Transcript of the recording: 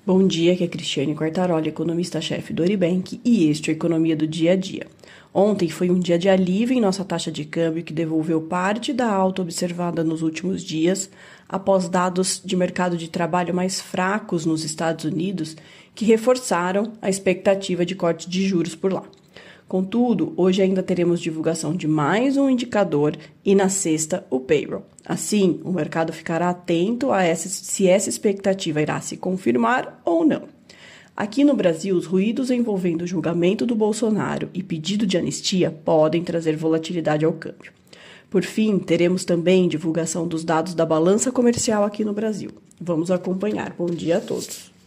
Bom dia, aqui é Cristiane Quartaroli, economista-chefe do Oribank, e este é a Economia do Dia a Dia. Ontem foi um dia de alívio em nossa taxa de câmbio, que devolveu parte da alta observada nos últimos dias, após dados de mercado de trabalho mais fracos nos Estados Unidos, que reforçaram a expectativa de corte de juros por lá. Contudo, hoje ainda teremos divulgação de mais um indicador e na sexta o payroll. Assim, o mercado ficará atento a se essa expectativa irá se confirmar ou não. Aqui no Brasil, os ruídos envolvendo o julgamento do Bolsonaro e pedido de anistia podem trazer volatilidade ao câmbio. Por fim, teremos também divulgação dos dados da balança comercial aqui no Brasil. Vamos acompanhar. Bom dia a todos.